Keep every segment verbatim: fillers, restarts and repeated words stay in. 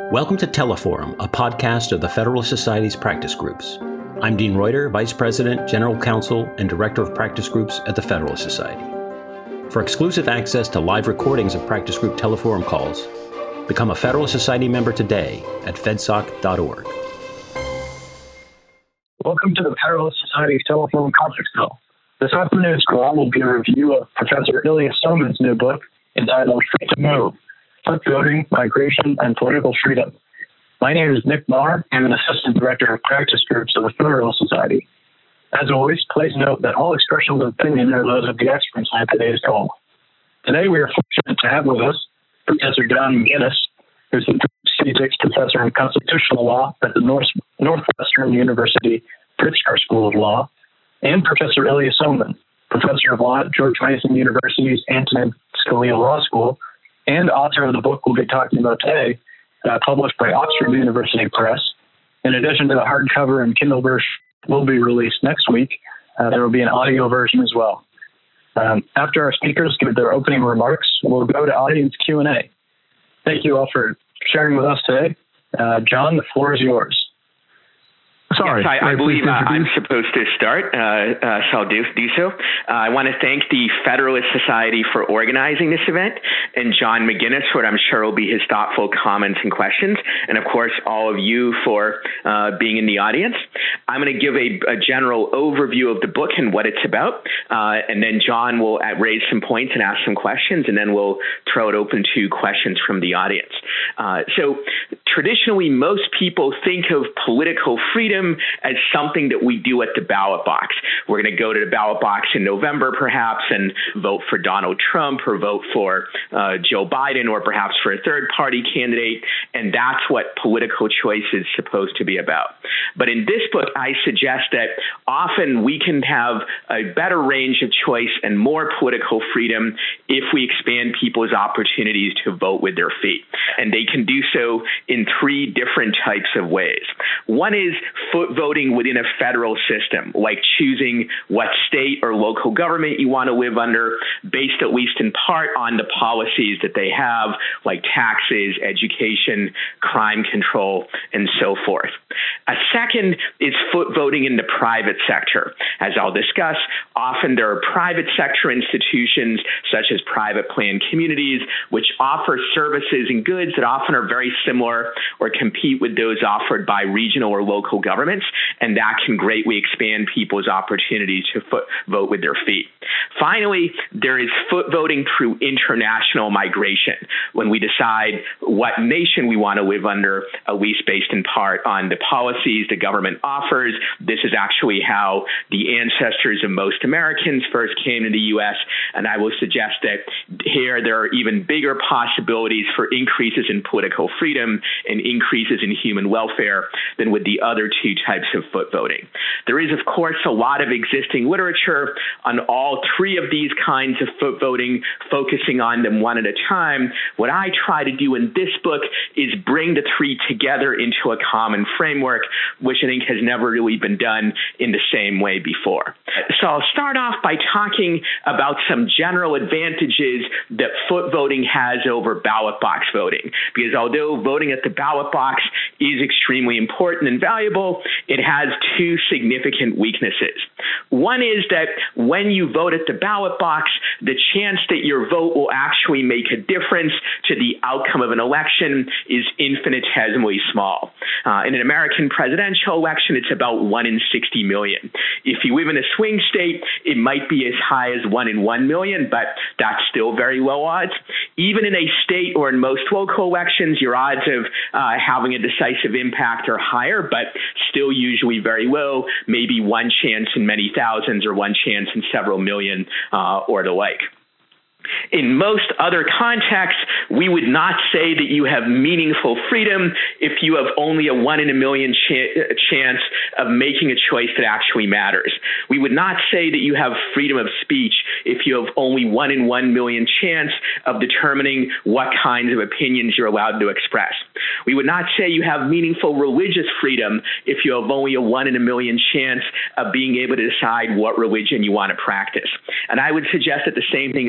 Welcome to Teleforum, a podcast of the Federalist Society's practice groups. I'm Dean Reuter, Vice President, General Counsel, and Director of Practice Groups at the Federalist Society. For exclusive access to live recordings of practice group Teleforum calls, become a Federalist Society member today at fedsoc dot org. Welcome to the Federalist Society's Teleforum conference call. This afternoon's call will be a review of Professor Ilya Somin's new book entitled Free to Move: Foot Voting, Migration, and Political Freedom. My name is Nick Marr. I'm an Assistant Director of Practice Groups of the Federalist Society. As always, please note that all expressions of opinion are those of the experts on today's call. Today we are fortunate to have with us Professor John McGinnis, who's the C six Professor in Constitutional Law at the North, Northwestern University Pritzker School of Law, and Professor Ilya Somin, Professor of Law at George Mason University's Antonin Scalia Law School, and author of the book we'll be talking about today, uh, published by Oxford University Press. In addition to the hardcover and Kindle version will be released next week, uh, there will be an audio version as well. Um, after our speakers give their opening remarks, we'll go to audience Q and A. Thank you all for sharing with us today. Uh, John, the floor is yours. Sorry, yes, I, I believe uh, I'm supposed to start, uh, uh, so I'll do, do so. Uh, I want to thank the Federalist Society for organizing this event, and John McGinnis for what I'm sure will be his thoughtful comments and questions, and of course all of you for uh, being in the audience. I'm going to give a, a general overview of the book and what it's about, uh, and then John will raise some points and ask some questions, and then we'll throw it open to questions from the audience. Uh, so traditionally, most people think of political freedom as something that we do at the ballot box. We're going to go to the ballot box in November, perhaps, and vote for Donald Trump or vote for uh, Joe Biden or perhaps for a third-party candidate, and that's what political choice is supposed to be about. But in this book, I suggest that often we can have a better range of choice and more political freedom if we expand people's opportunities to vote with their feet. And they can do so in three different types of ways. One is foot voting within a federal system, like choosing what state or local government you want to live under, based at least in part on the policies that they have, like taxes, education, crime control, and so forth. A second is foot voting in the private sector. As I'll discuss, often there are private sector institutions, such as private planned communities, which offer services and goods that often are very similar or compete with those offered by regional or local governments, and that can greatly expand people's opportunities to foot vote with their feet. Finally, there is foot voting through international migration, when we decide what nation we want to live under, at least based in part on the policies the government offers. This is actually how the ancestors of most Americans first came to the U S, and I will suggest that here there are even bigger possibilities for increases in political freedom and increases in human welfare than with the other two types of foot voting. There is, of course, a lot of existing literature on all three of these kinds of foot voting, focusing on them one at a time. What I try to do in this book is bring the three together into a common framework, which I think has never really been done in the same way before. So I'll start off by talking about some general advantages that foot voting has over ballot box voting, because although voting at the ballot box is extremely important and valuable, it has two significant weaknesses. One is that when you vote at the ballot box, the chance that your vote will actually make a difference to the outcome of an election is infinitesimally small. Uh, in an American presidential election, it's about one in sixty million. If you live in a swing state, it might be as high as one in one million, but that's still very low odds. Even in a state or in most local elections, your odds of uh, having a decisive impact are higher, but still usually very low, maybe one chance in many thousands or one chance in several million uh, or the like. In most other contexts, we would not say that you have meaningful freedom if you have only a one in a million ch- chance of making a choice that actually matters. We would not say that you have freedom of speech if you have only one in one million chance of determining what kinds of opinions you're allowed to express. We would not say you have meaningful religious freedom if you have only a one in a million chance of being able to decide what religion you want to practice. And I would suggest that the same thing is true of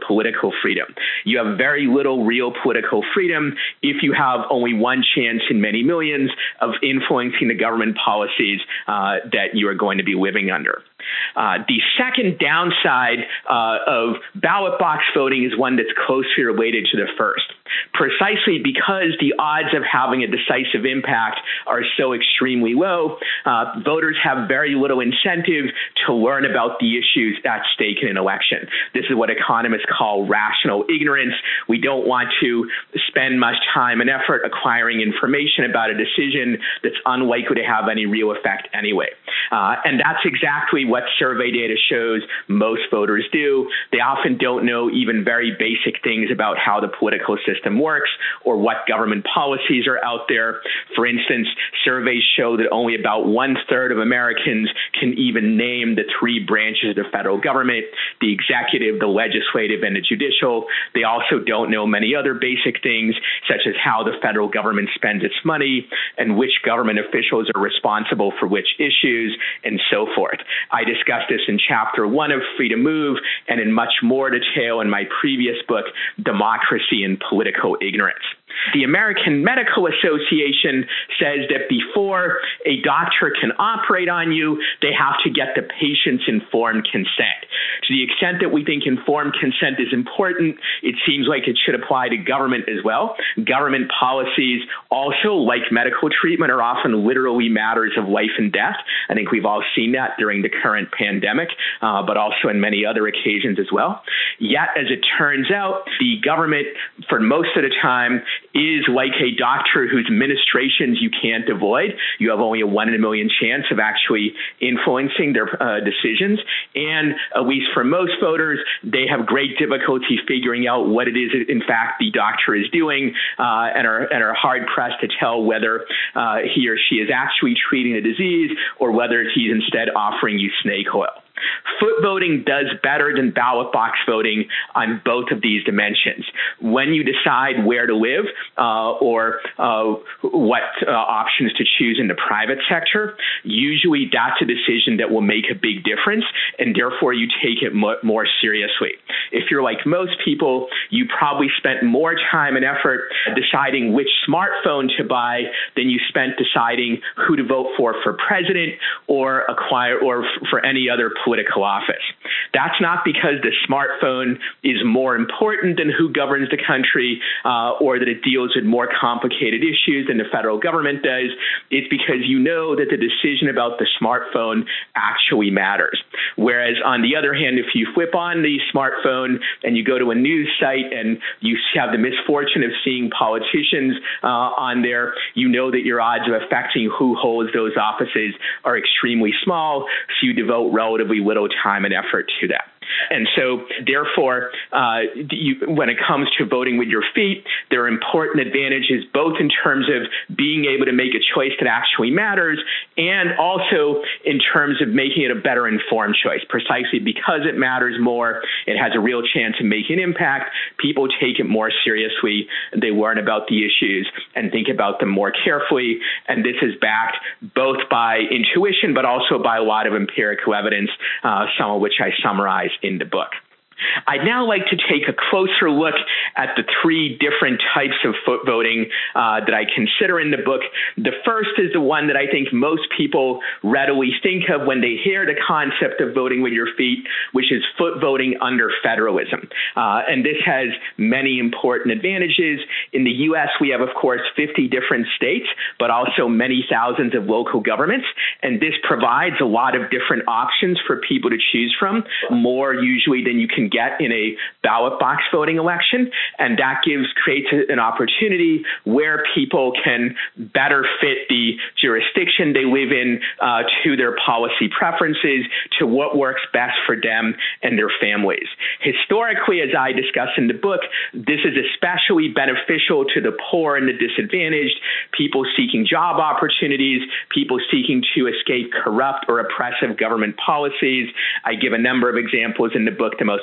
political freedom. You have very little real political freedom if you have only one chance in many millions of influencing the government policies uh, that you are going to be living under. Uh, the second downside uh, of ballot box voting is one that's closely related to the first, precisely because the odds of having a decisive impact are so extremely low. Uh, voters have very little incentive to learn about the issues at stake in an election. This is what economists call rational ignorance. We don't want to spend much time and effort acquiring information about a decision that's unlikely to have any real effect anyway. Uh, and that's exactly what survey data shows most voters do. They often don't know even very basic things about how the political system works or what government policies are out there. For instance, surveys show that only about one third of Americans can even name the three branches of the federal government, the executive, the legislative, and the judicial. They also don't know many other basic things, such as how the federal government spends its money and which government officials are responsible for which issues, and so forth. I discussed this in chapter one of Free to Move and in much more detail in my previous book, Democracy and Political Ignorance. The American Medical Association says that before a doctor can operate on you, they have to get the patient's informed consent. To the extent that we think informed consent is important, it seems like it should apply to government as well. Government policies also, like medical treatment, are often literally matters of life and death. I think we've all seen that during the current pandemic, uh, but also in many other occasions as well. Yet, as it turns out, the government, for most of the time, is like a doctor whose ministrations you can't avoid. You have only a one in a million chance of actually influencing their uh, decisions. And at least for most voters, they have great difficulty figuring out what it is, in fact, the doctor is doing uh, and are and are hard-pressed to tell whether uh, he or she is actually treating a disease or whether he's instead offering you snake oil. Foot voting does better than ballot box voting on both of these dimensions. When you decide where to live uh, or uh, what uh, options to choose in the private sector, usually that's a decision that will make a big difference, and therefore you take it mo- more seriously. If you're like most people, you probably spent more time and effort deciding which smartphone to buy than you spent deciding who to vote for for president or acquire or f- for any other political office. That's not because the smartphone is more important than who governs the country uh, or that it deals with more complicated issues than the federal government does. It's because you know that the decision about the smartphone actually matters. Whereas on the other hand, if you flip on the smartphone and you go to a news site and you have the misfortune of seeing politicians uh, on there, you know that your odds of affecting who holds those offices are extremely small, so you devote relatively little time and effort to that. And so, therefore, uh, you, when it comes to voting with your feet, there are important advantages both in terms of being able to make a choice that actually matters and also in terms of making it a better informed choice. Precisely because it matters more, it has a real chance of making an impact, people take it more seriously, they learn about the issues and think about them more carefully. And this is backed both by intuition but also by a lot of empirical evidence, uh, some of which I summarize in the book. I'd now like to take a closer look at the three different types of foot voting uh, that I consider in the book. The first is the one that I think most people readily think of when they hear the concept of voting with your feet, which is foot voting under federalism. Uh, and this has many important advantages. In the U S, we have, of course, fifty different states, but also many thousands of local governments. And this provides a lot of different options for people to choose from, more usually than you can get in a ballot box voting election. And that gives creates an opportunity where people can better fit the jurisdiction they live in uh, to their policy preferences, to what works best for them and their families. Historically, as I discuss in the book, this is especially beneficial to the poor and the disadvantaged, people seeking job opportunities, people seeking to escape corrupt or oppressive government policies. I give a number of examples in the book. The most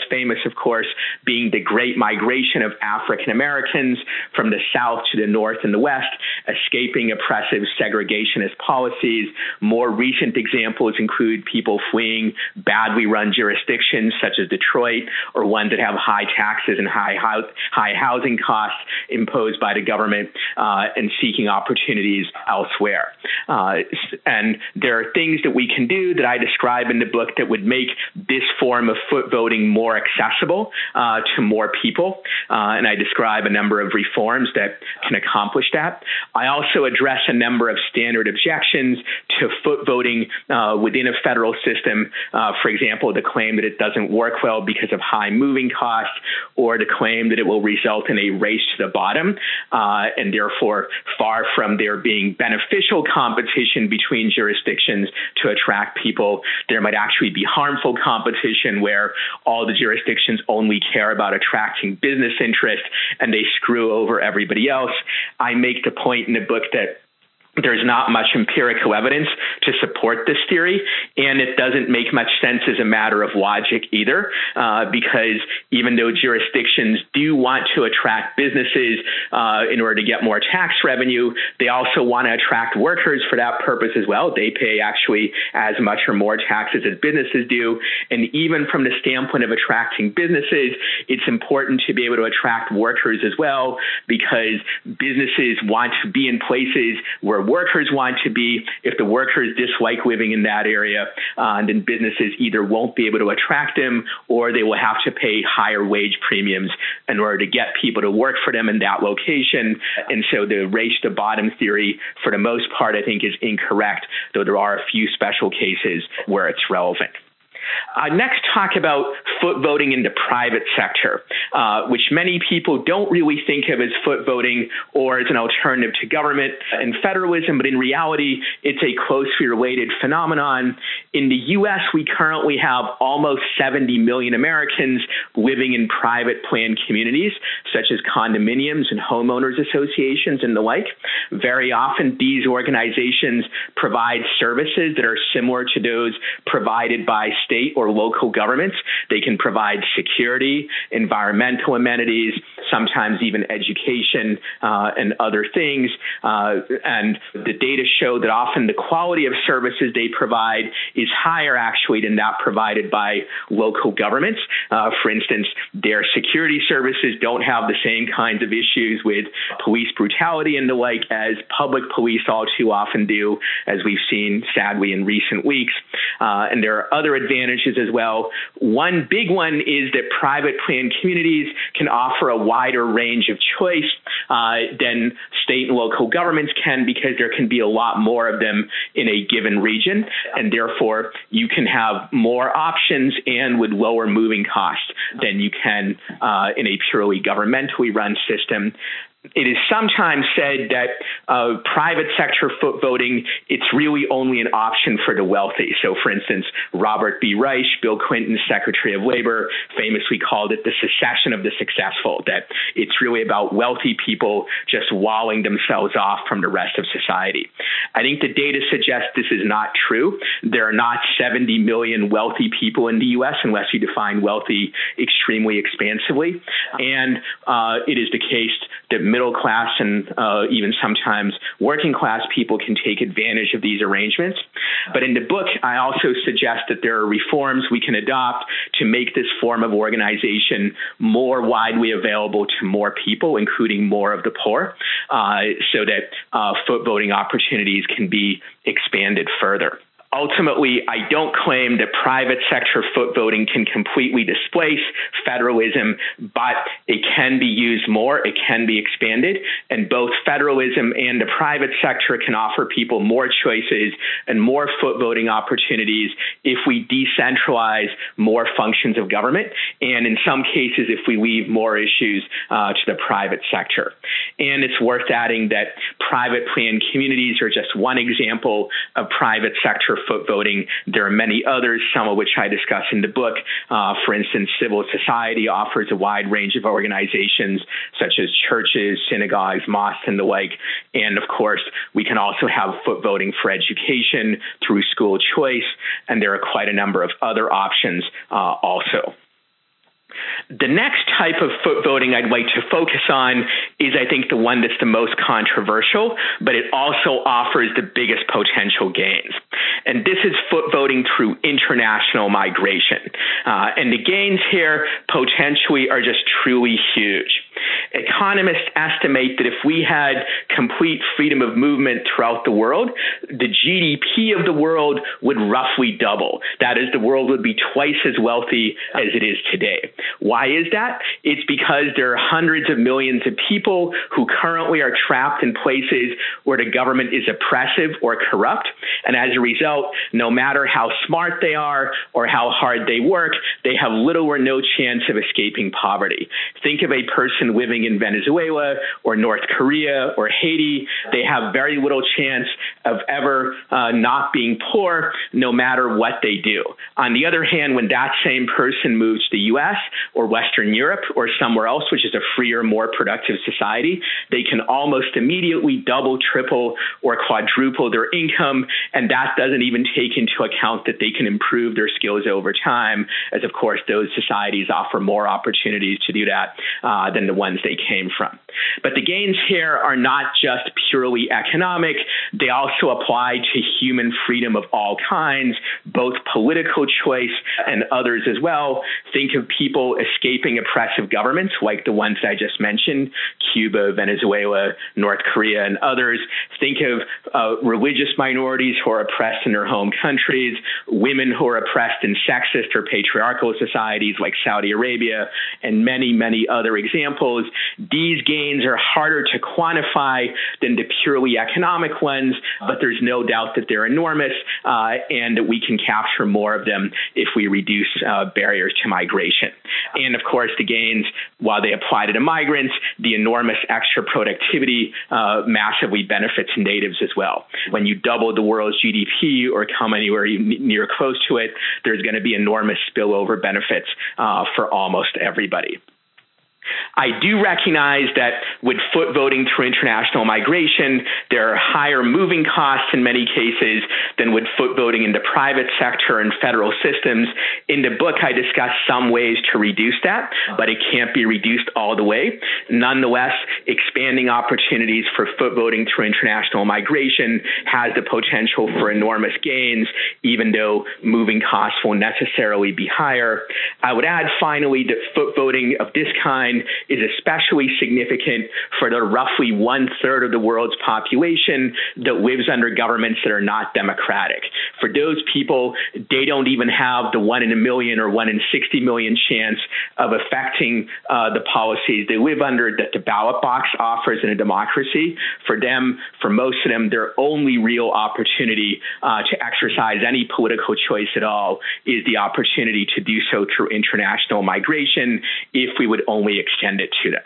famous, of course, being the Great Migration of African Americans from the South to the North and the West, escaping oppressive segregationist policies. More recent examples include people fleeing badly run jurisdictions such as Detroit, or ones that have high taxes and high high housing costs imposed by the government, uh, and seeking opportunities elsewhere. Uh, and there are things that we can do that I describe in the book that would make this form of foot voting more accessible uh, to more people. Uh, and I describe a number of reforms that can accomplish that. I also address a number of standard objections to foot voting uh, within a federal system. Uh, for example, the claim that it doesn't work well because of high moving costs, or the claim that it will result in a race to the bottom, uh, and therefore far from there being beneficial competition between jurisdictions to attract people, there might actually be harmful competition where all the jurisdictions only care about attracting business interest and they screw over everybody else. I make the point in the book that there's not much empirical evidence to support this theory, and it doesn't make much sense as a matter of logic either, uh, because even though jurisdictions do want to attract businesses uh, in order to get more tax revenue, they also want to attract workers for that purpose as well. They pay actually as much or more taxes as businesses do, and even from the standpoint of attracting businesses, it's important to be able to attract workers as well, because businesses want to be in places where workers want to be. If the workers dislike living in that area, uh, then businesses either won't be able to attract them, or they will have to pay higher wage premiums in order to get people to work for them in that location. And so the race to bottom theory, for the most part, I think is incorrect, though there are a few special cases where it's relevant. Uh, next, talk about foot voting in the private sector, uh, which many people don't really think of as foot voting or as an alternative to government and federalism, but in reality, it's a closely related phenomenon. In the U S, we currently have almost seventy million Americans living in private planned communities, such as condominiums and homeowners associations and the like. Very often, these organizations provide services that are similar to those provided by state or local governments. They can provide security, environmental amenities, sometimes even education uh, and other things. Uh, and the data show that often the quality of services they provide is higher actually than that provided by local governments. Uh, for instance, their security services don't have the same kinds of issues with police brutality and the like as public police all too often do, as we've seen sadly in recent weeks. Uh, and there are other advantages as well. One big one is that private planned communities can offer a wider range of choice uh, than state and local governments can, because there can be a lot more of them in a given region, and therefore you can have more options and with lower moving costs than you can uh, in a purely governmentally run system. It is sometimes said that uh, private sector foot voting, it's really only an option for the wealthy. So, for instance, Robert B. Reich, Bill Clinton's Secretary of Labor, famously called it the secession of the successful, that it's really about wealthy people just walling themselves off from the rest of society. I think the data suggests this is not true. There are not seventy million wealthy people in the U S unless you define wealthy extremely expansively. And uh, it is the case that middle class and uh, even sometimes working class people can take advantage of these arrangements. But in the book, I also suggest that there are reforms we can adopt to make this form of organization more widely available to more people, including more of the poor, uh, so that uh, foot voting opportunities can be expanded further. Ultimately, I don't claim that private sector foot voting can completely displace federalism, but it can be used more, it can be expanded, and both federalism and the private sector can offer people more choices and more foot voting opportunities if we decentralize more functions of government, and in some cases, if we leave more issues uh, to the private sector. And it's worth adding that private planned communities are just one example of private sector foot voting. There are many others, some of which I discuss in the book. Uh, for instance, civil society offers a wide range of organizations such as churches, synagogues, mosques, and the like. And of course, we can also have foot voting for education through school choice, and there are quite a number of other options uh, also. The next type of foot voting I'd like to focus on is, I think, the one that's the most controversial, but it also offers the biggest potential gains. And this is foot voting through international migration. Uh, and the gains here potentially are just truly huge. Economists estimate that if we had complete freedom of movement throughout the world, the G D P of the world would roughly double. That is, the world would be twice as wealthy as it is today. Why is that? It's because there are hundreds of millions of people who currently are trapped in places where the government is oppressive or corrupt. And as a result, no matter how smart they are or how hard they work, they have little or no chance of escaping poverty. Think of a person living in Venezuela or North Korea or Haiti. They have very little chance of ever uh, not being poor, no matter what they do. On the other hand, when that same person moves to the U S or Western Europe or somewhere else, which is a freer, more productive society, they can almost immediately double, triple, or quadruple their income. And that doesn't even take into account that they can improve their skills over time, as of course those societies offer more opportunities to do that uh, than the ones they came from. But the gains here are not just purely economic. They also apply to human freedom of all kinds, both political choice and others as well. Think of people escaping oppressive governments like the ones that I just mentioned, Cuba, Venezuela, North Korea, and others. Think of uh, religious minorities who are oppressed in their home countries, women who are oppressed in sexist or patriarchal societies like Saudi Arabia, and many, many other examples. These gains are harder to quantify than the purely economic ones, but there's no doubt that they're enormous, uh, and that we can capture more of them if we reduce uh, barriers to migration. And of course, the gains, while they apply to the migrants, the enormous extra productivity uh, massively benefits natives as well. When you double the world's G D P or come anywhere near close to it, there's going to be enormous spillover benefits uh, for almost everybody. I do recognize that with foot voting through international migration, there are higher moving costs in many cases than with foot voting in the private sector and federal systems. In the book, I discuss some ways to reduce that, but it can't be reduced all the way. Nonetheless, expanding opportunities for foot voting through international migration has the potential for enormous gains, even though moving costs will necessarily be higher. I would add finally that foot voting of this kind is especially significant for the roughly one-third of the world's population that lives under governments that are not democratic. For those people, they don't even have the one in a million or one in sixty million chance of affecting uh, the policies they live under that the ballot box offers in a democracy. For them, for most of them, their only real opportunity uh, to exercise any political choice at all is the opportunity to do so through international migration, if we would only extend it to them.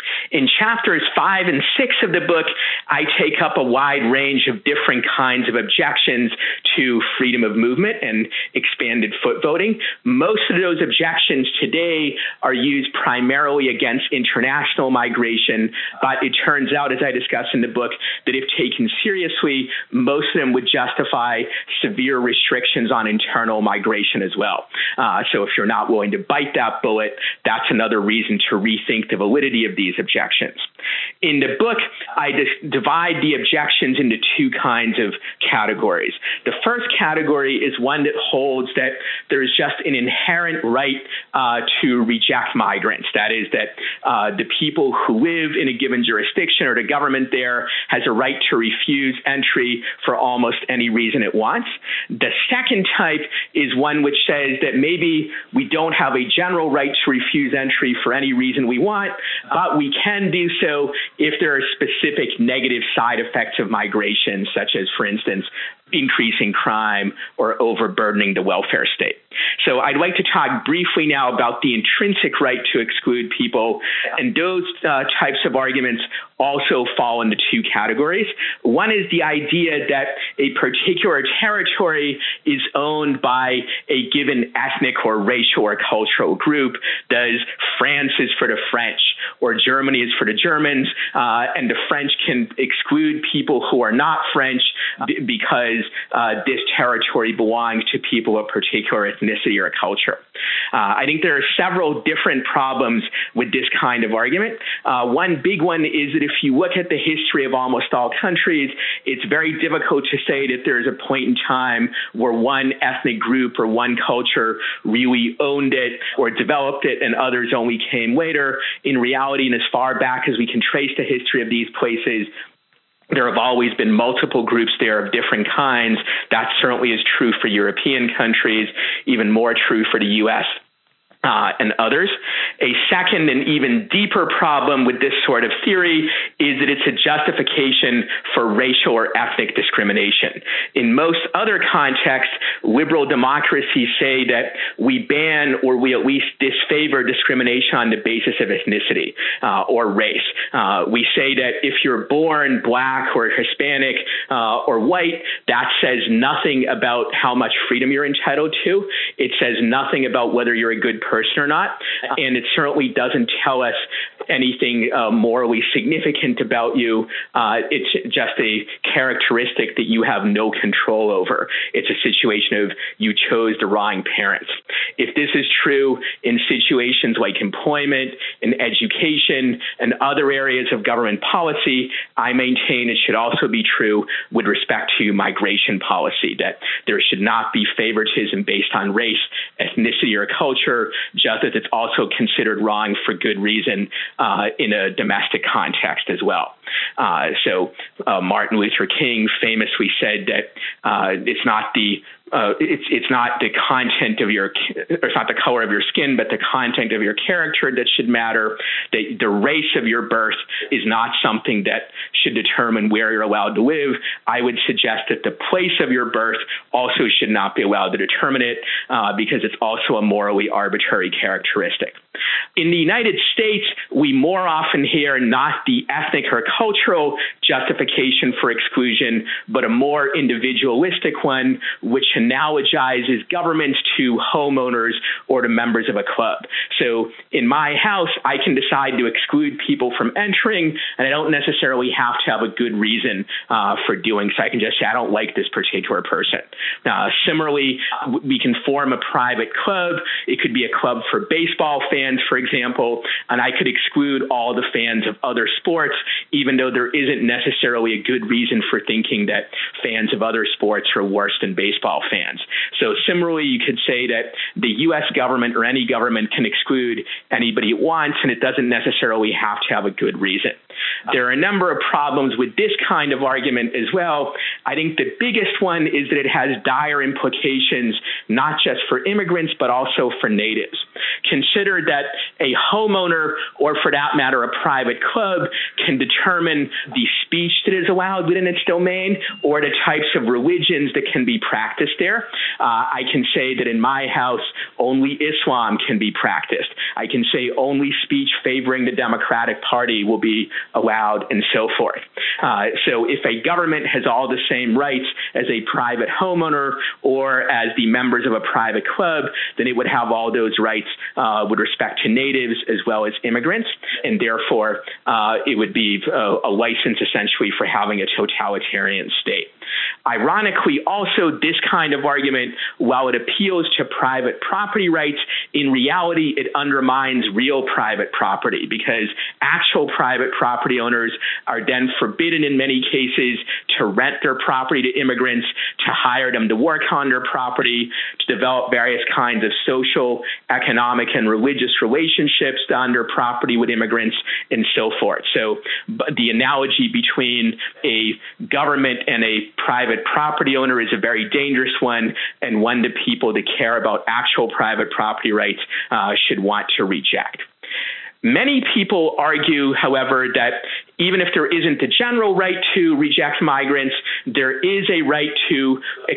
In chapters five and six of the book, I take up a wide range of different kinds of objections to freedom of movement and expanded foot voting. Most of those objections today are used primarily against international migration, but it turns out, as I discuss in the book, that if taken seriously, most of them would justify severe restrictions on internal migration as well. Uh, so if you're not willing to bite that bullet, that's another reason to rethink the validity of these objections. In the book, I dis- divide the objections into two kinds of categories. The first category is one that holds that there's just an inherent right uh, to reject migrants. That is, that uh, the people who live in a given jurisdiction or the government there has a right to refuse entry for almost any reason it wants. The second type is one which says that maybe we don't have a general right to refuse entry for any reason we want, but we can do so if there are specific negative side effects of migration, such as, for instance, increasing crime or overburdening the welfare state. So I'd like to talk briefly now about the intrinsic right to exclude people, and those uh, types of arguments also fall into two categories. One is the idea that a particular territory is owned by a given ethnic or racial or cultural group. Does France is for the French, or Germany is for the Germans, uh, and the French can exclude people who are not French b- because uh, this territory belongs to people of particular ethnicity or culture. Uh, I think there are several different problems with this kind of argument. Uh, one big one is that if you look at the history of almost all countries, it's very difficult to say that there's a point in time where one ethnic group or one culture really owned it or developed it and others only came later. In reality, and as far back as we can trace the history of these places, there have always been multiple groups there of different kinds. That certainly is true for European countries, even more true for the U S Uh, and others. A second and even deeper problem with this sort of theory is that it's a justification for racial or ethnic discrimination. In most other contexts, liberal democracies say that we ban or we at least disfavor discrimination on the basis of ethnicity uh, or race. Uh, we say that if you're born black or Hispanic uh, or white, that says nothing about how much freedom you're entitled to. It says nothing about whether you're a good person or not, and it certainly doesn't tell us anything uh, morally significant about you. Uh, it's just a characteristic that you have no control over. It's a situation of you chose the wrong parents. If this is true in situations like employment and education and other areas of government policy, I maintain it should also be true with respect to migration policy, that there should not be favoritism based on race, ethnicity, or culture, just as it's also considered wrong for good reason uh, in a domestic context as well. Uh, so uh, Martin Luther King famously said that uh, it's not the Uh, it's it's not the content of your, or it's not the color of your skin, but the content of your character that should matter. The, the race of your birth is not something that should determine where you're allowed to live. I would suggest that the place of your birth also should not be allowed to determine it uh, because it's also a morally arbitrary characteristic. In the United States, we more often hear not the ethnic or cultural justification for exclusion, but a more individualistic one, which analogizes governments to homeowners or to members of a club. So in my house, I can decide to exclude people from entering, and I don't necessarily have to have a good reason uh, for doing so. I can just say, I don't like this particular person. Uh, similarly, we can form a private club. It could be a club for baseball fans, for example, and I could exclude all the fans of other sports, even though there isn't necessarily a good reason for thinking that fans of other sports are worse than baseball fans. So similarly, you could say that the U S government or any government can exclude anybody it wants, and it doesn't necessarily have to have a good reason. There are a number of problems with this kind of argument as well. I think the biggest one is that it has dire implications, not just for immigrants, but also for natives. Consider that a homeowner, or for that matter, a private club, can determine the speech that is allowed within its domain or the types of religions that can be practiced there. Uh, I can say that in my house, only Islam can be practiced. I can say only speech favoring the Democratic Party will be allowed, and so forth. Uh, so if a government has all the same rights as a private homeowner or as the members of a private club, then it would have all those rights uh, with respect to natives as well as immigrants, and therefore uh, it would be a, a license essentially for having a totalitarian state. Ironically, also, this kind of argument, while it appeals to private property rights, in reality, it undermines real private property, because actual private property owners are then forbidden in many cases to rent their property to immigrants, to hire them to work on their property, to develop various kinds of social, economic, and religious relationships on their property with immigrants, and so forth. So the analogy between a government and a private property owner is a very dangerous one, and one that people that care about actual private property rights uh, should want to reject. Many people argue, however, that even if there isn't a general right to reject migrants, there is a right to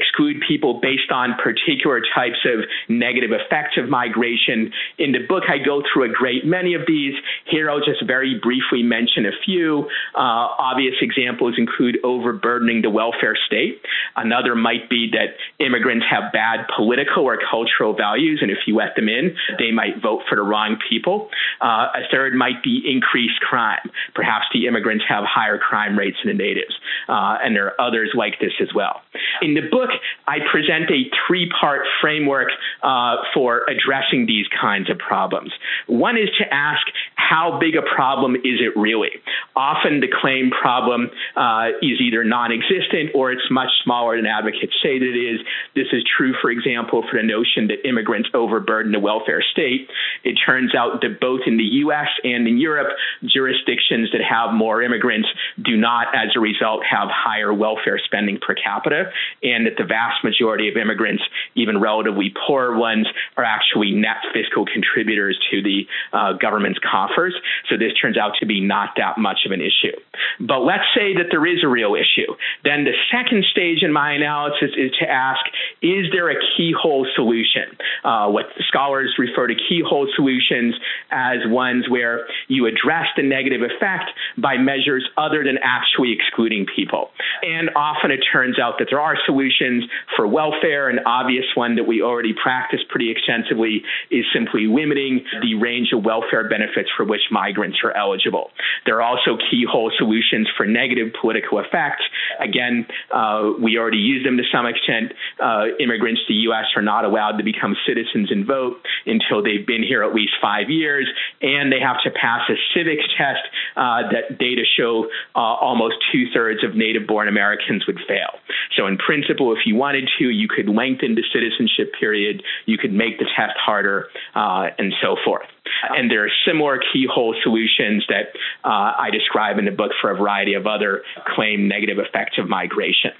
exclude people based on particular types of negative effects of migration. In the book, I go through a great many of these. Here, I'll just very briefly mention a few. Uh, obvious examples include overburdening the welfare state. Another might be that immigrants have bad political or cultural values, and if you let them in, they might vote for the wrong people. Uh, a third might be increased crime. Perhaps the immigrants have higher crime rates than the natives, uh, and there are others like this as well. In the book, I present a three-part framework uh, for addressing these kinds of problems. One is to ask, how big a problem is it really? Often the claimed problem uh, is either non-existent or it's much smaller than advocates say that it is. This is true, for example, for the notion that immigrants overburden the welfare state. It turns out that both in the U S and in Europe, jurisdictions that have more immigrants do not, as a result, have higher welfare spending per capita, and that the vast majority of immigrants, even relatively poor ones, are actually net fiscal contributors to the uh, government's coffers. So this turns out to be not that much of an issue. But let's say that there is a real issue. Then the second stage in my analysis is to ask, is there a keyhole solution? Uh, what scholars refer to keyhole solutions as ones where you address the negative effect by measures other than actually excluding people. And often it turns out that there are solutions for welfare. An obvious one that we already practice pretty extensively is simply limiting the range of welfare benefits for which migrants are eligible. There are also keyhole solutions for negative political effects. Again, uh, we already use them to some extent. Uh, immigrants to the U S are not allowed to become citizens and vote until they've been here at least five years, and they have to pass a civics test uh, that data show uh, almost two-thirds of native-born Americans would fail. So in principle, if you wanted to, you could lengthen the citizenship period, you could make the test harder, uh, and so forth. And there are similar keyhole solutions that uh, I describe in the book for a variety of other claimed negative effects of migration.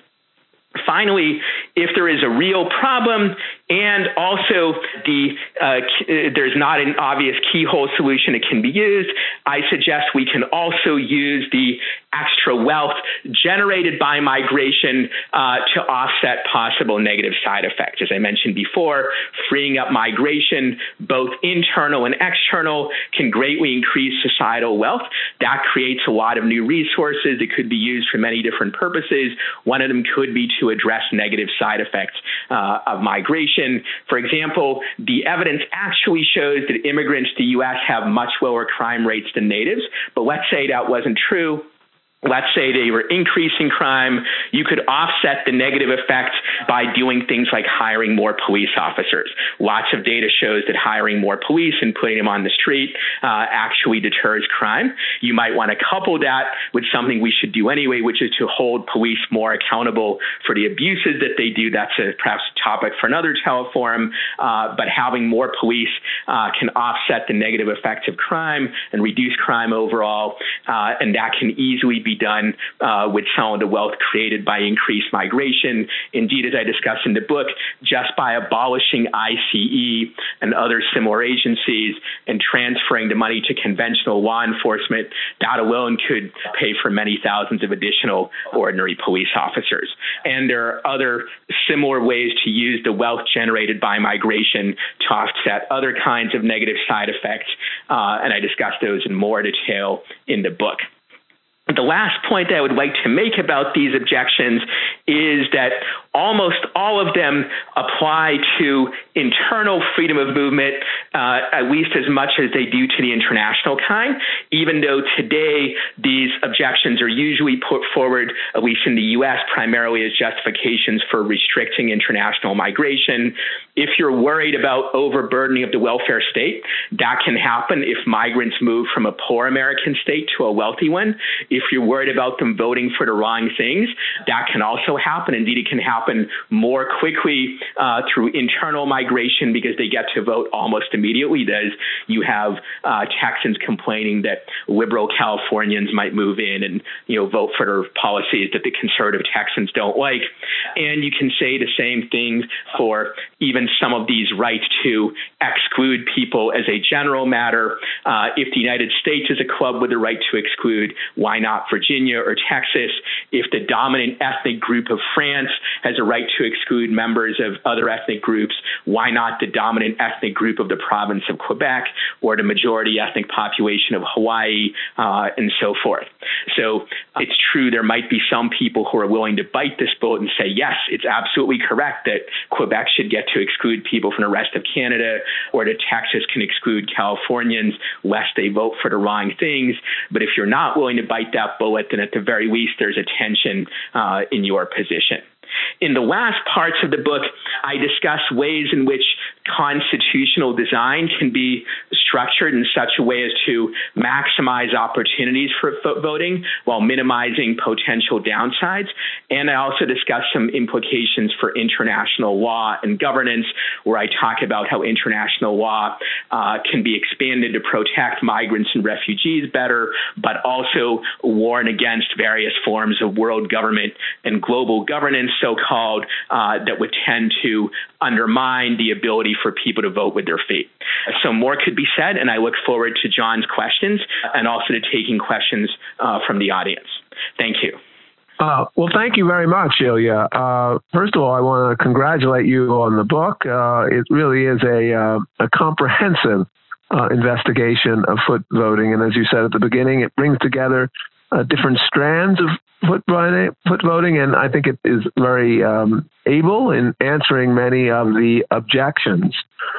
Finally, if there is a real problem and also the uh, there's not an obvious keyhole solution that can be used, I suggest we can also use the extra wealth generated by migration uh, to offset possible negative side effects. As I mentioned before, freeing up migration, both internal and external, can greatly increase societal wealth. That creates a lot of new resources that could be used for many different purposes. One of them could be to address negative side effects uh, of migration. For example, the evidence actually shows that immigrants to the U S have much lower crime rates than natives, but let's say that wasn't true. Let's say they were increasing crime, you could offset the negative effect by doing things like hiring more police officers. Lots of data shows that hiring more police and putting them on the street uh, actually deters crime. You might want to couple that with something we should do anyway, which is to hold police more accountable for the abuses that they do. That's a, perhaps a topic for another teleforum, uh, but having more police uh, can offset the negative effects of crime and reduce crime overall, uh, and that can easily be be done uh, with some of the wealth created by increased migration. Indeed, as I discuss in the book, just by abolishing I C E and other similar agencies and transferring the money to conventional law enforcement, that alone could pay for many thousands of additional ordinary police officers. And there are other similar ways to use the wealth generated by migration to offset other kinds of negative side effects, uh, and I discuss those in more detail in the book. The last point that I would like to make about these objections is that almost all of them apply to internal freedom of movement, uh, at least as much as they do to the international kind, even though today these objections are usually put forward, at least in the U S, primarily as justifications for restricting international migration. If you're worried about overburdening of the welfare state, that can happen if migrants move from a poor American state to a wealthy one. If you're worried about them voting for the wrong things, that can also happen. Indeed, it can happen more quickly uh, through internal migration because they get to vote almost immediately. That is, you have uh, Texans complaining that liberal Californians might move in and you know vote for their policies that the conservative Texans don't like. And you can say the same thing for even some of these rights to exclude people as a general matter. Uh, if the United States is a club with the right to exclude, why not Virginia or Texas? If the dominant ethnic group of France has has a right to exclude members of other ethnic groups, why not the dominant ethnic group of the province of Quebec or the majority ethnic population of Hawaii, uh, and so forth. So it's true there might be some people who are willing to bite this bullet and say, yes, it's absolutely correct that Quebec should get to exclude people from the rest of Canada, or that Texas can exclude Californians lest they vote for the wrong things. But if you're not willing to bite that bullet, then at the very least there's a tension uh, in your position. In the last parts of the book, I discuss ways in which constitutional design can be structured in such a way as to maximize opportunities for voting while minimizing potential downsides. And I also discuss some implications for international law and governance, where I talk about how international law uh, can be expanded to protect migrants and refugees better, but also warn against various forms of world government and global governance, so-called, uh, that would tend to undermine the ability for people to vote with their feet. So more could be said, and I look forward to John's questions and also to taking questions uh, from the audience. Thank you. Uh, well, thank you very much, Ilya. Uh, first of all, I want to congratulate you on the book. Uh, it really is a, uh, a comprehensive uh, investigation of foot voting. And as you said at the beginning, it brings together uh, different strands of foot voting, foot voting, and I think it is very um, able in answering many of the objections.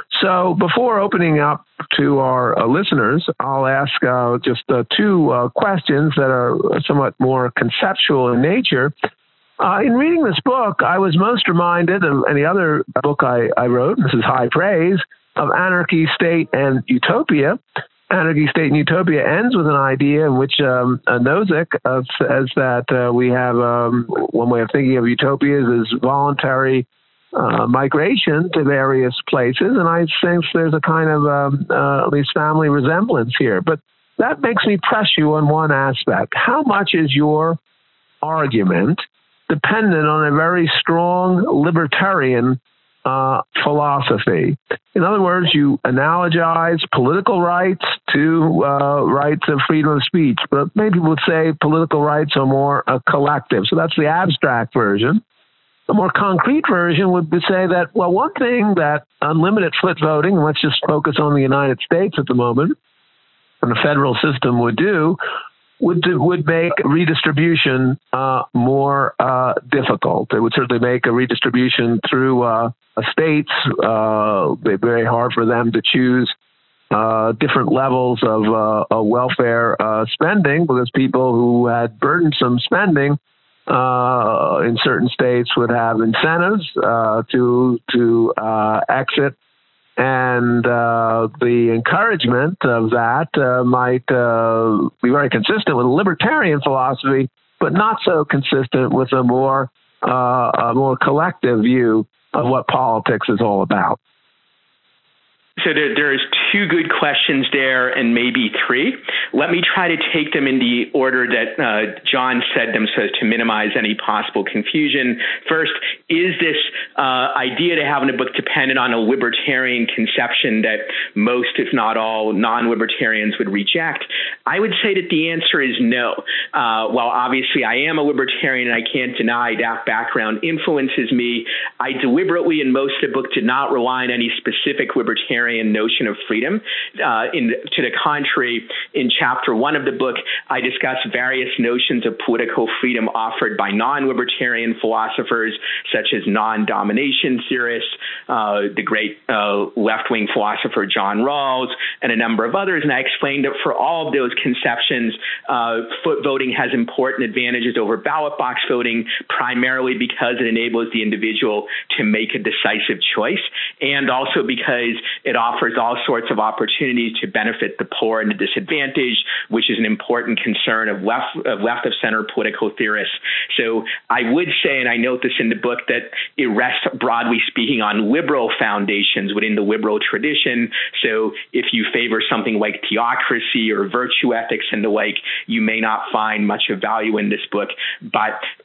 So before opening up to our uh, listeners, I'll ask uh, just uh, two uh, questions that are somewhat more conceptual in nature. Uh, in reading this book, I was most reminded of any other book I, I wrote, this is high praise, of Anarchy, State, and Utopia. Anarchy, State, and Utopia ends with an idea in which um, Nozick uh, says that uh, we have um, one way of thinking of utopias is voluntary uh, migration to various places, and I think there's a kind of um, uh, at least family resemblance here. But that makes me press you on one aspect. How much is your argument dependent on a very strong libertarian Uh, philosophy? In other words, you analogize political rights to uh, rights of freedom of speech, but maybe people would say political rights are more uh, collective. So that's the abstract version. The more concrete version would say that, well, one thing that unlimited foot voting, and let's just focus on the United States at the moment, and the federal system would do, would would make redistribution uh, more uh, difficult. It would certainly make a redistribution through uh, states uh, very hard for them to choose uh, different levels of, uh, of welfare uh, spending, because people who had burdensome spending uh, in certain states would have incentives uh, to to uh, exit. And uh, the encouragement of that uh, might uh, be very consistent with a libertarian philosophy, but not so consistent with a more uh, a more collective view of what politics is all about. So there, there's two good questions there, and maybe three. Let me try to take them in the order that uh, John said them so as to minimize any possible confusion. First, is this uh, idea to have in a book dependent on a libertarian conception that most, if not all, non-libertarians would reject? I would say that the answer is no. Uh, while obviously I am a libertarian and I can't deny that background influences me, I deliberately in most of the book did not rely on any specific libertarian notion of freedom. Uh, in, to the contrary, in chapter one of the book, I discuss various notions of political freedom offered by non-libertarian philosophers, such as non-domination theorists, uh, the great uh, left-wing philosopher John Rawls, and a number of others. And I explained that for all of those conceptions, uh, foot voting has important advantages over ballot box voting, primarily because it enables the individual to make a decisive choice, and also because it offers all sorts of opportunities to benefit the poor and the disadvantaged, which is an important concern of left of left of center political theorists. So I would say, and I note this in the book, that it rests, broadly speaking, on liberal foundations within the liberal tradition. So if you favor something like theocracy or virtue ethics and the like, you may not find much of value in this book. But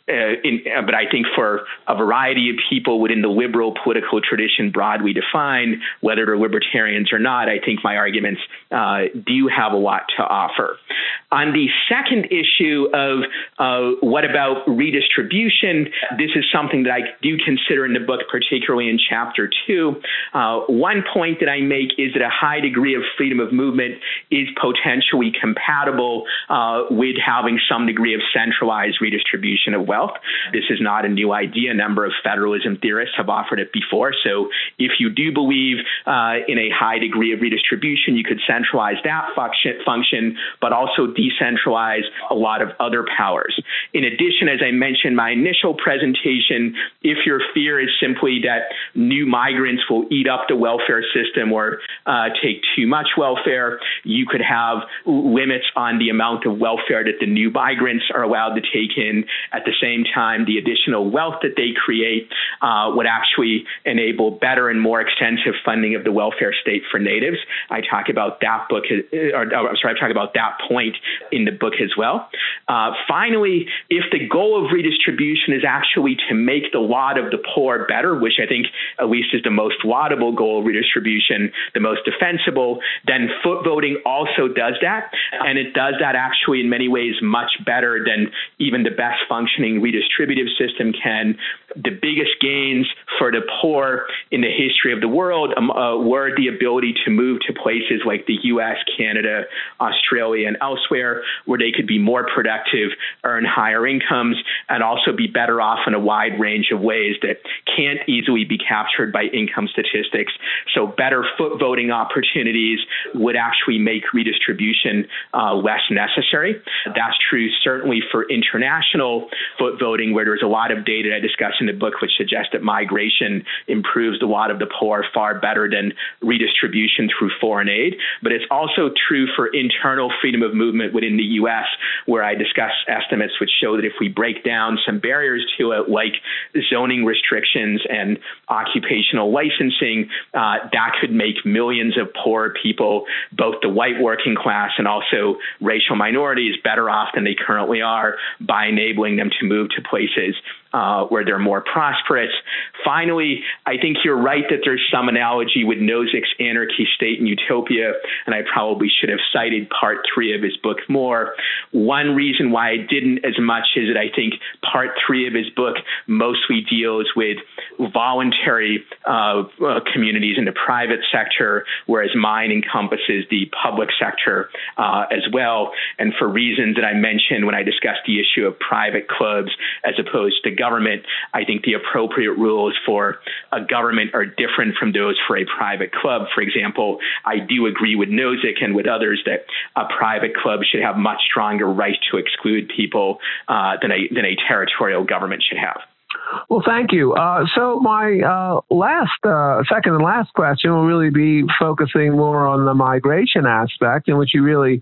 Uh, in, uh, but I think for a variety of people within the liberal political tradition broadly defined, whether they're libertarians or not, I think my arguments uh, do have a lot to offer. On the second issue of uh, what about redistribution, this is something that I do consider in the book, particularly in chapter two. Uh, one point that I make is that a high degree of freedom of movement is potentially compatible uh, with having some degree of centralized redistribution of wealth. This is not a new idea. A number of federalism theorists have offered it before. So if you do believe uh, in a high degree of redistribution, you could centralize that function, function, but also decentralize a lot of other powers. In addition, as I mentioned in my initial presentation, if your fear is simply that new migrants will eat up the welfare system or uh, take too much welfare, you could have limits on the amount of welfare that the new migrants are allowed to take in. At the same time, the additional wealth that they create uh, would actually enable better and more extensive funding of the welfare state for natives. I talk about that book, or, or I'm sorry, I talk about that point in the book as well. Uh, finally, if the goal of redistribution is actually to make the lot of the poor better, which I think at least is the most laudable goal of redistribution, the most defensible, then foot voting also does that. And it does that actually in many ways much better than even the best functioning redistributive system can. The biggest gains for the poor in the history of the world um, uh, were the ability to move to places like the U S, Canada, Australia, and elsewhere, where they could be more productive, earn higher incomes, and also be better off in a wide range of ways that can't easily be captured by income statistics. So better foot voting opportunities would actually make redistribution uh, less necessary. That's true certainly for international foot voting, where there's a lot of data I discuss in the book which suggests that migration improves the lot of the poor far better than redistribution through foreign aid. But it's also true for internal freedom of movement within the U S, where I discuss estimates which show that if we break down some barriers to it, like zoning restrictions and occupational licensing, uh, that could make millions of poor people, both the white working class and also racial minorities, better off than they currently are by enabling them to move to places Uh, where they're more prosperous. Finally, I think you're right that there's some analogy with Nozick's Anarchy, State, and Utopia, and I probably should have cited part three of his book more. One reason why I didn't as much is that I think part three of his book mostly deals with voluntary uh, uh, communities in the private sector, whereas mine encompasses the public sector uh, as well. And for reasons that I mentioned when I discussed the issue of private clubs as opposed to government, I think the appropriate rules for a government are different from those for a private club. For example, I do agree with Nozick and with others that a private club should have much stronger rights to exclude people uh, than a than a territorial government should have. Well, thank you. Uh, so my uh, last, uh, second and last question will really be focusing more on the migration aspect, in which you really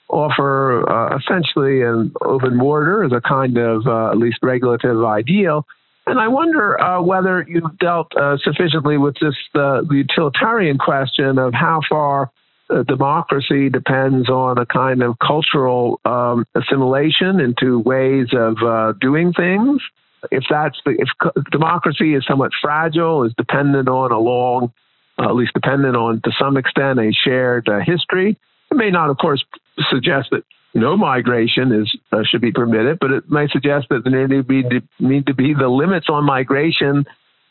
offer uh, essentially an open border as a kind of uh, at least regulative ideal. And I wonder uh, whether you've dealt uh, sufficiently with this uh, the utilitarian question of how far uh, democracy depends on a kind of cultural um, assimilation into ways of uh, doing things. If that's the, if democracy is somewhat fragile, is dependent on a long, uh, at least dependent on to some extent a shared uh, history. It may not, of course, suggest that no migration is uh, should be permitted, but it may suggest that there need to be, need to be the limits on migration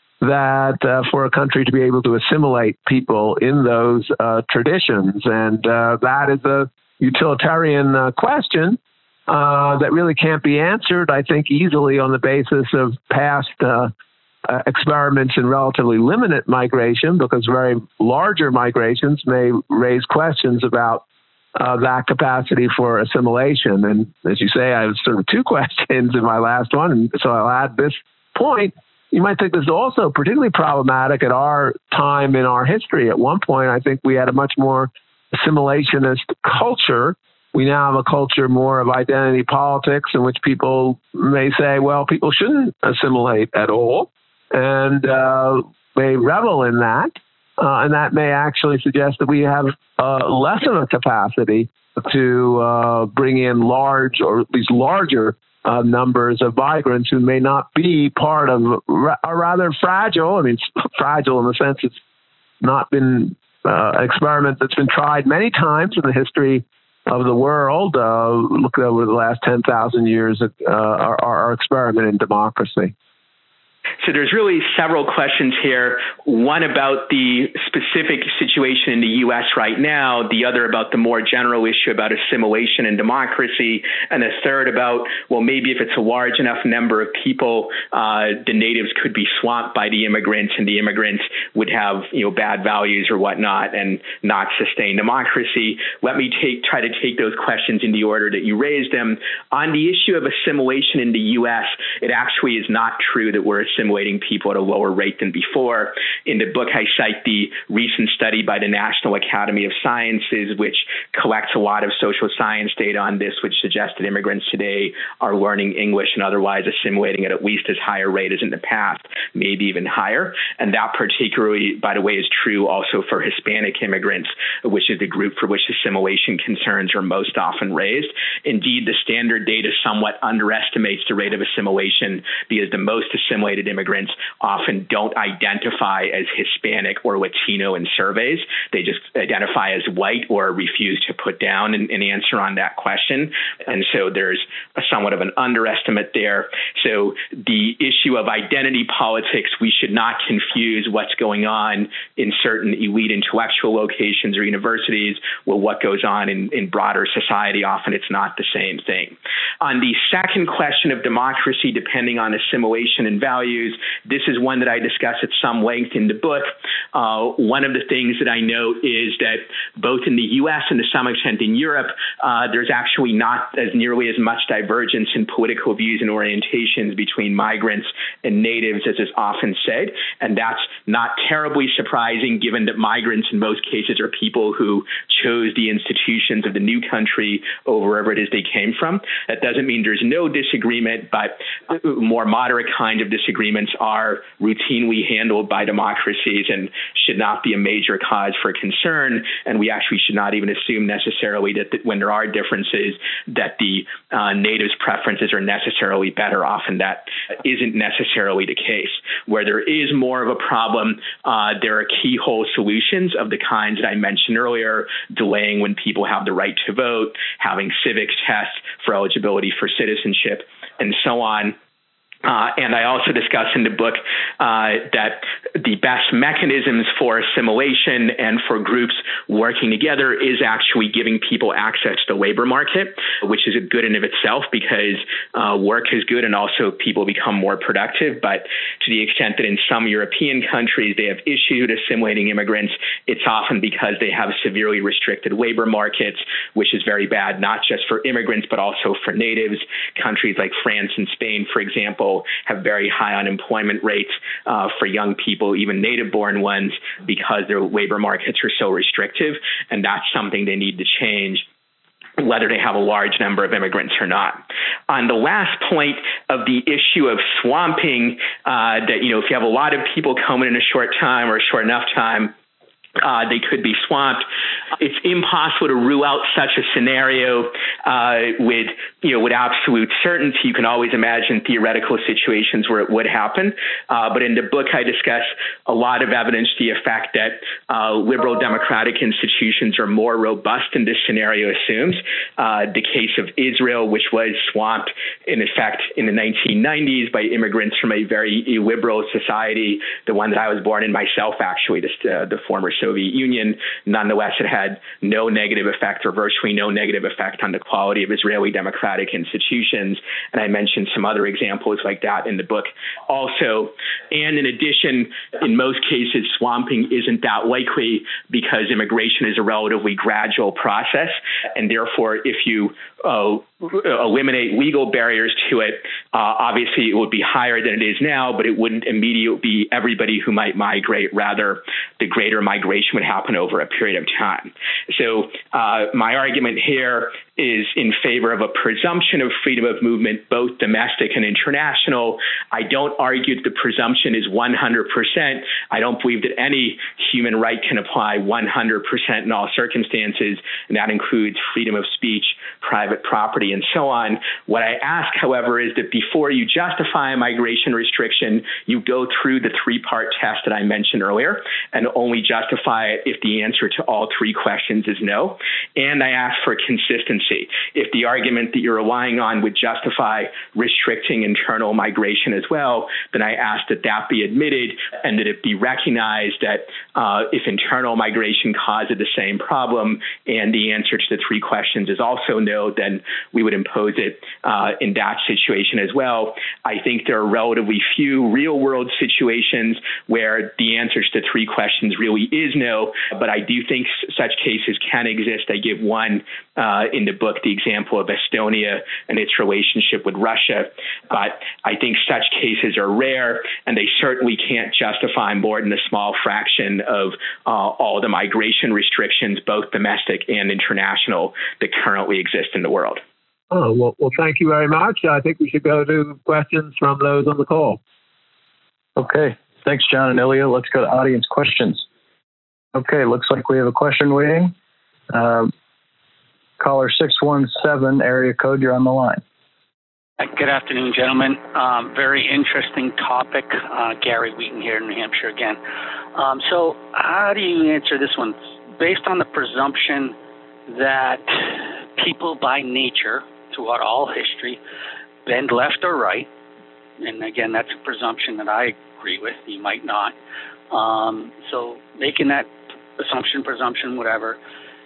that uh, for a country to be able to assimilate people in those uh, traditions. And uh, that is a utilitarian uh, question uh, that really can't be answered, I think, easily on the basis of past uh, uh, experiments in relatively limited migration, because very larger migrations may raise questions about Uh, that capacity for assimilation. And as you say, I have sort of two questions in my last one, and so I'll add this point. You might think this is also particularly problematic at our time in our history. At one point, I think we had a much more assimilationist culture. We now have a culture more of identity politics, in which people may say, well, people shouldn't assimilate at all, and uh, may revel in that. Uh, and that may actually suggest that we have uh, less of a capacity to uh, bring in large, or at least larger, uh, numbers of migrants who may not be part of a rather fragile, I mean, fragile in the sense it's not been uh, an experiment that's been tried many times in the history of the world. Uh, look over the last ten thousand years, uh, our, our experiment in democracy. So there's really several questions here. One about the specific situation in the U S right now, the other about the more general issue about assimilation and democracy, and a third about, well, maybe if it's a large enough number of people, uh, the natives could be swamped by the immigrants, and the immigrants would have, you know, bad values or whatnot and not sustain democracy. Let me take try to take those questions in the order that you raised them. On the issue of assimilation in the U S, it actually is not true that we're assimilating people at a lower rate than before. In the book, I cite the recent study by the National Academy of Sciences, which collects a lot of social science data on this, which suggests that immigrants today are learning English and otherwise assimilating at at least as high a rate as in the past, maybe even higher. And that particularly, by the way, is true also for Hispanic immigrants, which is the group for which assimilation concerns are most often raised. Indeed, the standard data somewhat underestimates the rate of assimilation because the most assimilated immigrants often don't identify as Hispanic or Latino in surveys. They just identify as white or refuse to put down an, an answer on that question. And so there's a somewhat of an underestimate there. So the issue of identity politics, we should not confuse what's going on in certain elite intellectual locations or universities with what goes on in, in broader society. Often it's not the same thing. On the second question of democracy, depending on assimilation and values, this is one that I discuss at some length in the book. Uh, one of the things that I note is that both in the U S and to some extent in Europe, uh, there's actually not as nearly as much divergence in political views and orientations between migrants and natives as is often said. And that's not terribly surprising given that migrants in most cases are people who chose the institutions of the new country over wherever it is they came from. That doesn't mean there's no disagreement, but more moderate kind of disagreements are routinely handled by democracies and should not be a major cause for concern. And we actually should not even assume necessarily that, that when there are differences, that the uh, natives' preferences are necessarily better. Often that isn't necessarily the case. Where there is more of a problem, uh, there are keyhole solutions of the kinds that I mentioned earlier, delaying when people have the right to vote, having civics tests for eligibility for citizenship, and so on. Uh, and I also discuss in the book uh, that the best mechanisms for assimilation and for groups working together is actually giving people access to the labor market, which is a good in of itself because uh, work is good and also people become more productive. But to the extent that in some European countries they have issues with assimilating immigrants, it's often because they have severely restricted labor markets, which is very bad, not just for immigrants, but also for natives. Countries like France and Spain, for example, have very high unemployment rates uh, for young people, even native-born ones, because their labor markets are so restrictive, and that's something they need to change, whether they have a large number of immigrants or not. On the last point of the issue of swamping, uh, that, you know, if you have a lot of people coming in a short time or a short enough time, Uh, they could be swamped. It's impossible to rule out such a scenario uh, with, you know, with absolute certainty. You can always imagine theoretical situations where it would happen. Uh, but in the book, I discuss a lot of evidence to the effect that uh, liberal democratic institutions are more robust than this scenario assumes. Uh, the case of Israel, which was swamped in effect in the nineteen nineties by immigrants from a very illiberal society, the one that I was born in myself, actually, the, uh, the former Soviet Union. Nonetheless, it had no negative effect or virtually no negative effect on the quality of Israeli democratic institutions. And I mentioned some other examples like that in the book also. And in addition, in most cases, swamping isn't that likely because immigration is a relatively gradual process. And therefore, if you uh, eliminate legal barriers to it, uh, obviously it would be higher than it is now, but it wouldn't immediately be everybody who might migrate. Rather, the greater migration would happen over a period of time. So uh, my argument here is in favor of a presumption of freedom of movement, both domestic and international. I don't argue that the presumption is one hundred percent. I don't believe that any human right can apply one hundred percent in all circumstances, and that includes freedom of speech, private property, and so on. What I ask, however, is that before you justify a migration restriction, you go through the three-part test that I mentioned earlier and only justify it if the answer to all three questions is no. And I ask for consistency. If the argument that you're relying on would justify restricting internal migration as well, then I ask that that be admitted and that it be recognized that uh, if internal migration causes the same problem and the answer to the three questions is also no, then we would impose it uh, in that situation as well. I think there are relatively few real-world situations where the answers to three questions really is no, but I do think such cases can exist. I give one uh, in the book, the example of Estonia and its relationship with Russia, but I think such cases are rare, and they certainly can't justify more than a small fraction of uh, all the migration restrictions, both domestic and international, that currently exist in the world. Oh, well, well, thank you very much. I think we should go to questions from those on the call. Okay. Thanks, John and Ilya. Let's go to audience questions. Okay, looks like we have a question waiting. Um, caller six one seven, area code, you're on the line. Good afternoon, gentlemen. Um, very interesting topic. Uh, Gary Wheaton here in New Hampshire again. Um, so how do you answer this one? Based on the presumption that people by nature, throughout all history, bend left or right, and again, that's a presumption that I agree with, you might not. Um, so making that assumption, presumption, whatever,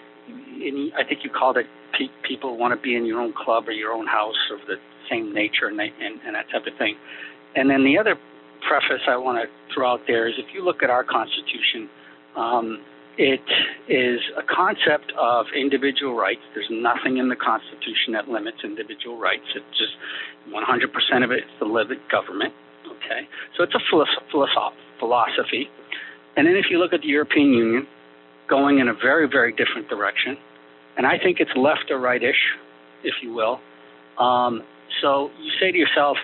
and I think you called it pe- people want to be in your own club or your own house of the same nature and, and, and that type of thing. And then the other preface I want to throw out there is if you look at our Constitution, um, it is a concept of individual rights. There's nothing in the Constitution that limits individual rights. It's just one hundred percent of it is the living government. Okay, so it's a philosoph- philosophy. And then if you look at the European Union, going in a very, very different direction, and I think it's left or right-ish, if you will. Um, so you say to yourself,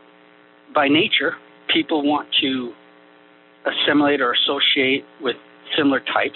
by nature, people want to assimilate or associate with similar types.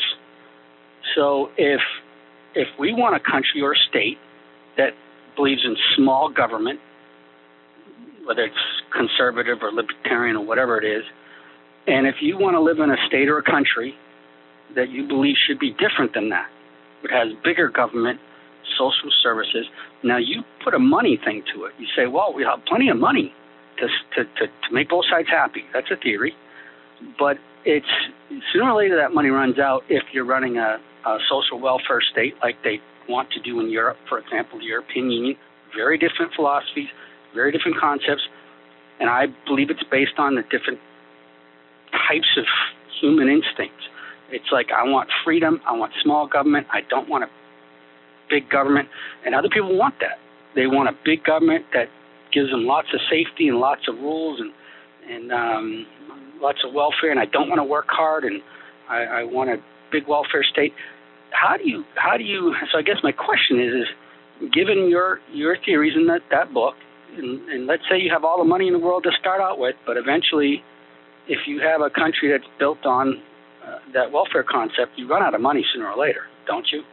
So if if we want a country or a state that believes in small government, whether it's conservative or libertarian or whatever it is, and if you want to live in a state or a country that you believe should be different than that, it has bigger government, social services, now you put a money thing to it. You say, well, we have plenty of money to to, to, to make both sides happy. That's a theory. But it's sooner or later that money runs out if you're running a, a social welfare state like they want to do in Europe, for example, the European Union. Very different philosophies, very different concepts, and I believe it's based on the different types of human instincts. It's like I want freedom, I want small government, I don't want a big government, and other people want that. They want a big government that gives them lots of safety and lots of rules and and um, lots of welfare, and I don't want to work hard, and I, I want a big welfare state. How do you, how do you, so I guess my question is, is given your, your theories in that, that book, and, and let's say you have all the money in the world to start out with, but eventually if you have a country that's built on uh, that welfare concept, you run out of money sooner or later, don't you?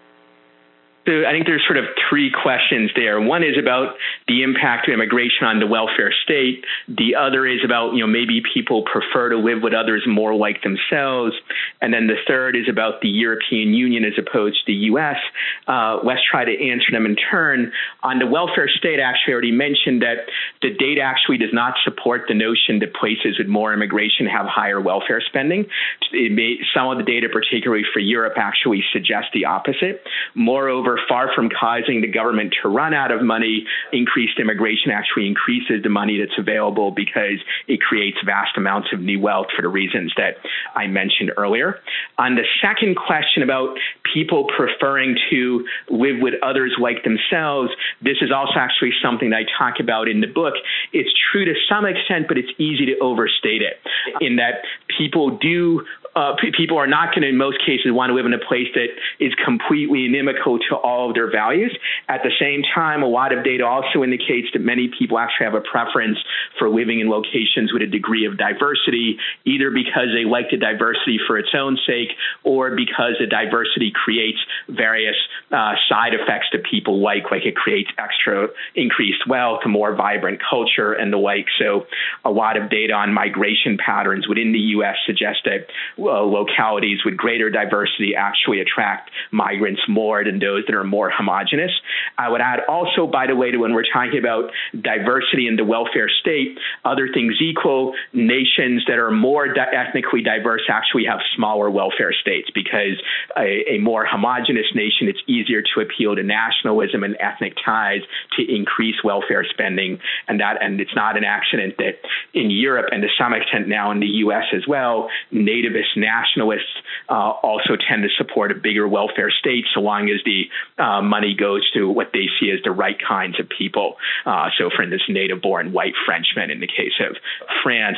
So I think there's sort of three questions there. One is about the impact of immigration on the welfare state. The other is about, you know, maybe people prefer to live with others more like themselves. And then the third is about the European Union as opposed to the U S. Uh, let's try to answer them in turn. On the welfare state, I actually already mentioned that the data actually does not support the notion that places with more immigration have higher welfare spending. It may, some of the data, particularly for Europe, actually suggest the opposite. Moreover, far from causing the government to run out of money, increased immigration actually increases the money that's available because it creates vast amounts of new wealth for the reasons that I mentioned earlier. On the second question about people preferring to live with others like themselves, this is also actually something that I talk about in the book. It's true to some extent, but it's easy to overstate it in that people do uh, p- people are not going to, in most cases, want to live in a place that is completely inimical to all of their values. At the same time, a lot of data also indicates that many people actually have a preference for living in locations with a degree of diversity, either because they like the diversity for its own sake or because the diversity creates various uh, side effects that people like, like it creates extra increased wealth, a more vibrant culture, and the like. So a lot of data on migration patterns within the U S suggest that uh, localities with greater diversity actually attract migrants more than those that are more homogenous. I would add also, by the way, to when we're talking about diversity in the welfare state, other things equal, nations that are more di- ethnically diverse actually have smaller welfare states, because a, a more homogenous nation, it's easier to appeal to nationalism and ethnic ties to increase welfare spending. And that, and it's not an accident that in Europe and to some extent now in the U S as well, nativist nationalists uh, also tend to support a bigger welfare state so long as the uh, money goes to what they see as the right kinds of people. Uh, so for instance, native-born white Frenchmen in the case of France.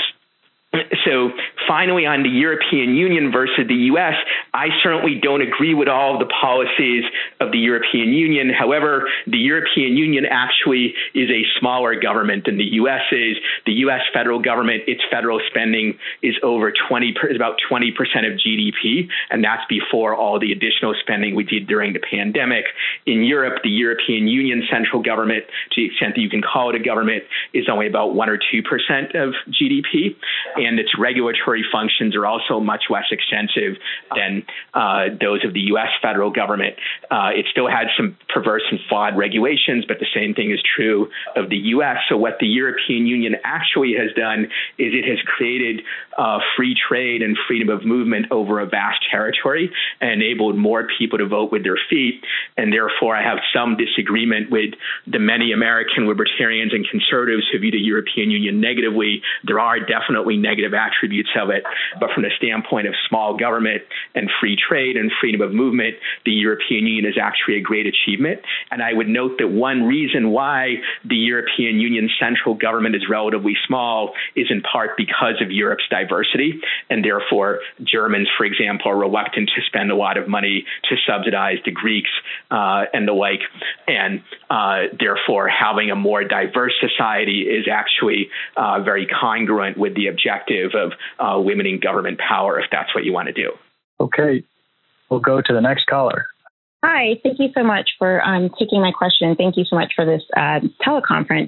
So finally, on the European Union versus the U S, I certainly don't agree with all of the policies of the European Union. However, the European Union actually is a smaller government than the U S is. The U S federal government, its federal spending is over twenty, is about twenty percent of G D P, and that's before all the additional spending we did during the pandemic. In Europe, the European Union central government, to the extent that you can call it a government, is only about one or two percent of G D P. And its regulatory functions are also much less extensive than uh, those of the U S federal government. Uh, it still had some perverse and flawed regulations, but the same thing is true of the U S. So what the European Union actually has done is it has created uh, free trade and freedom of movement over a vast territory and enabled more people to vote with their feet. And therefore, I have some disagreement with the many American libertarians and conservatives who view the European Union negatively. There are definitely negative attributes of it, but from the standpoint of small government and free trade and freedom of movement, the European Union is actually a great achievement. And I would note that one reason why the European Union central government is relatively small is in part because of Europe's diversity, and therefore Germans, for example, are reluctant to spend a lot of money to subsidize the Greeks uh, and the like, and uh, therefore having a more diverse society is actually uh, very congruent with the objective of uh, limiting government power, if that's what you want to do. Okay, we'll go to the next caller. Hi, thank you so much for um, taking my question. Thank you so much for this uh, teleconference.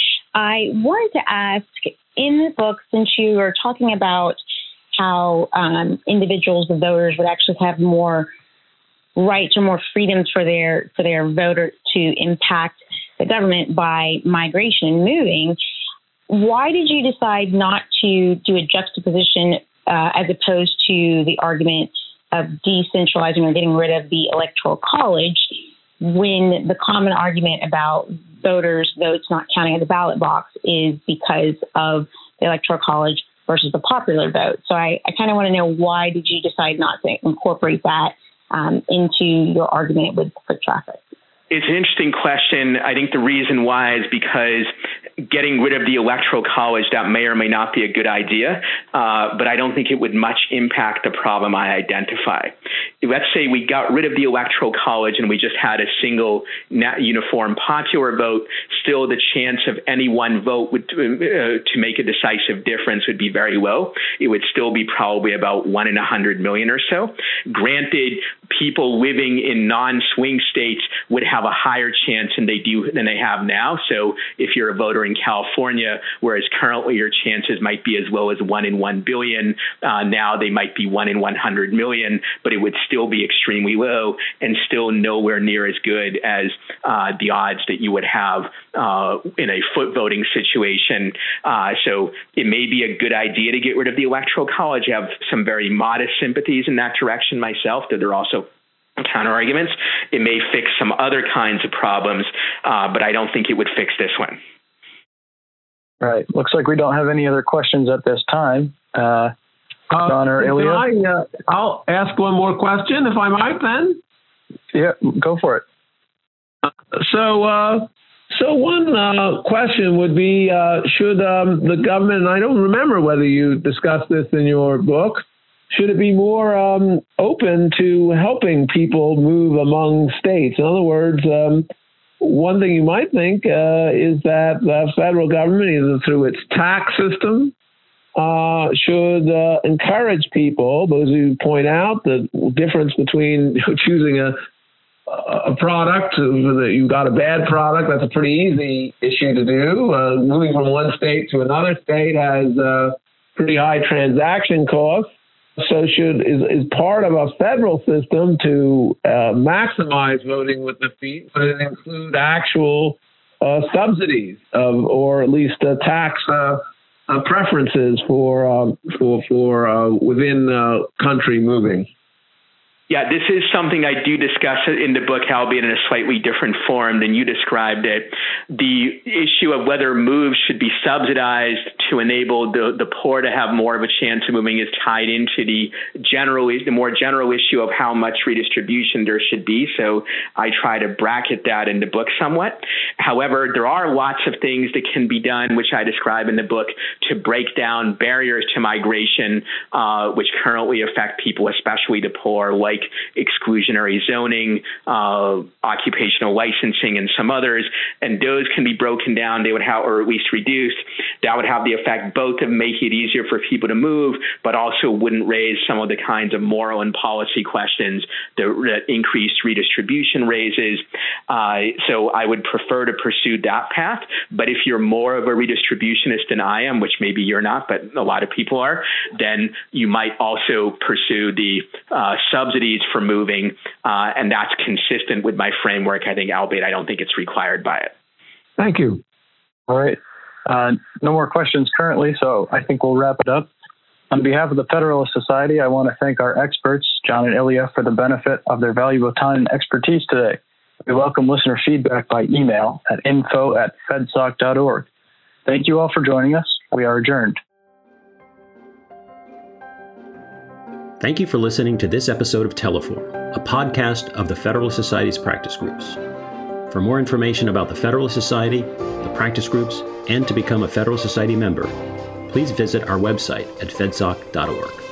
I wanted to ask, in the book, since you are talking about how um, individuals, the voters, would actually have more rights or more freedoms for their for their voter to impact the government by migration and moving, why did you decide not to do a juxtaposition uh, as opposed to the argument of decentralizing or getting rid of the Electoral College, when the common argument about voters' votes not counting at the ballot box is because of the Electoral College versus the popular vote? So I, I kind of want to know, why did you decide not to incorporate that um, into your argument with foot traffic? It's an interesting question. I think the reason why is because getting rid of the Electoral College, that may or may not be a good idea, uh, but I don't think it would much impact the problem I identify. Let's say we got rid of the Electoral College and we just had a single uniform popular vote. Still, the chance of any one vote would, uh, to make a decisive difference would be very low. It would still be probably about one in a hundred million or so. Granted, people living in non-swing states would have a higher chance than they do than they have now. So if you're a voter in California, whereas currently your chances might be as low as one in one billion, uh, now they might be one in one hundred million, but it would still be extremely low and still nowhere near as good as uh, the odds that you would have uh, in a foot voting situation. Uh, so it may be a good idea to get rid of the Electoral College. I have some very modest sympathies in that direction myself, though there are also counter arguments. It may fix some other kinds of problems, uh, but I don't think it would fix this one. Right. Looks like we don't have any other questions at this time. Uh, uh, John or Ilya? I, uh, I'll ask one more question, if I might, then. Yeah, go for it. So, uh, so one uh, question would be, uh, should um, the government, and I don't remember whether you discussed this in your book, should it be more um, open to helping people move among states? In other words, um, one thing you might think uh, is that the federal government, either through its tax system, uh, should uh, encourage people, those who point out the difference between choosing a a product, you've got a bad product, that's a pretty easy issue to do. Uh, moving from one state to another state has uh, pretty high transaction costs. So should is, is part of a federal system to uh, maximize voting with the feet, but it include actual uh, subsidies of, or at least uh, tax uh, uh, preferences for um, for for uh, within uh, country moving. Yeah, this is something I do discuss in the book, albeit in a slightly different form than you described it. The issue of whether moves should be subsidized to enable the, the poor to have more of a chance of moving is tied into the general, the more general issue of how much redistribution there should be. So I try to bracket that in the book somewhat. However, there are lots of things that can be done, which I describe in the book, to break down barriers to migration, uh, which currently affect people, especially the poor, like exclusionary zoning, uh, occupational licensing, and some others. And those can be broken down, they would have, or at least reduced. That would have the effect both of making it easier for people to move, but also wouldn't raise some of the kinds of moral and policy questions that, that increased redistribution raises. Uh, so I would prefer to pursue that path. But if you're more of a redistributionist than I am, which maybe you're not, but a lot of people are, then you might also pursue the uh, subsidies for moving, uh, and that's consistent with my framework, I think, albeit I don't think it's required by it. Thank you. All right. Uh, no more questions currently, so I think we'll wrap it up. On behalf of the Federalist Society, I want to thank our experts, John and Ilya, for the benefit of their valuable time and expertise today. We welcome listener feedback by email at info at fedsoc dot org. Thank you all for joining us. We are adjourned. Thank you for listening to this episode of Teleform, a podcast of the Federalist Society's practice groups. For more information about the Federalist Society, the practice groups, and to become a Federalist Society member, please visit our website at fedsoc dot org.